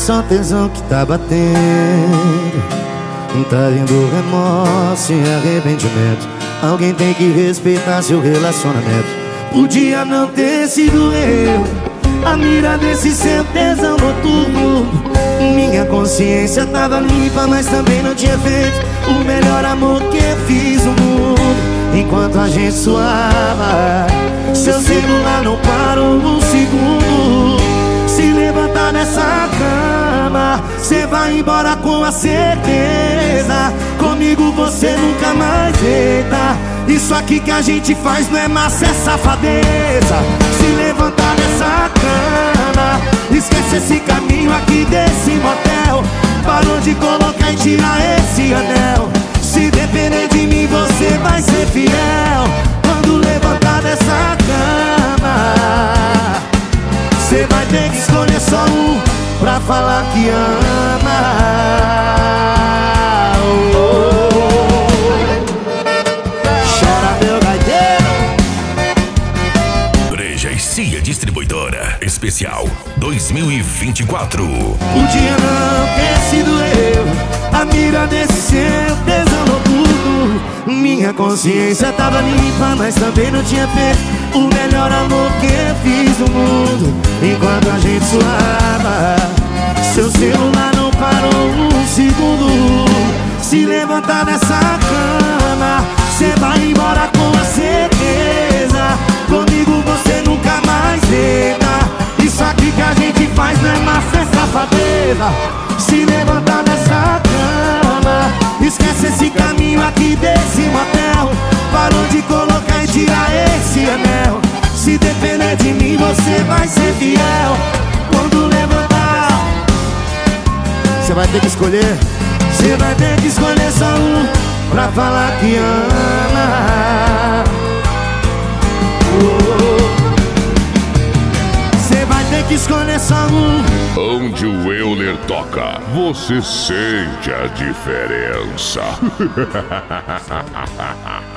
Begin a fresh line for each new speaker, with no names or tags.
só tesão que tá batendo. Tá vindo remorso e arrependimento. Alguém tem que respeitar seu relacionamento. Podia não ter sido eu a mira desse seu tesão noturno. Minha consciência tava limpa, mas também não tinha feito o melhor amor que eu fiz no mundo. Enquanto a gente suava, seu celular não parou um segundo. Se levantar dessa cama, cê vai embora com a certeza. Comigo você nunca mais deita. Isso aqui que a gente faz não é massa, é safadeza. Se levantar dessa cama, esquece esse caminho aqui desse motel. Parou de colocar e tirar esse anel. Se depender de mim você vai ser fiel. Quando levantar dessa cama, cê vai ter que escolher só um pra falar que ama. Chora meu gaiteiro.
Breja e Cia Distribuidora Especial 2024.
Podia não ter sido eu a mira desse seu tesão noturno. Minha consciência tava limpa, mas também não tinha feito o melhor amor que eu fiz no mundo. Enquanto a gente suava, seu celular não parou um segundo. Se levantar dessa cama, cê vai embora com a certeza. Comigo você nunca mais deita. Isso aqui que a gente faz não é massa, é safadeza. Se levantar dessa cama, esquece esse caminho aqui desse motel. Parou de colocar e tirar esse anel. Se depender de mim você vai ser fiel. Quando levantar, você vai ter que escolher. Você vai ter que escolher só um pra falar que ama. Você vai ter que escolher só um.
Onde o Euler toca, você sente a diferença.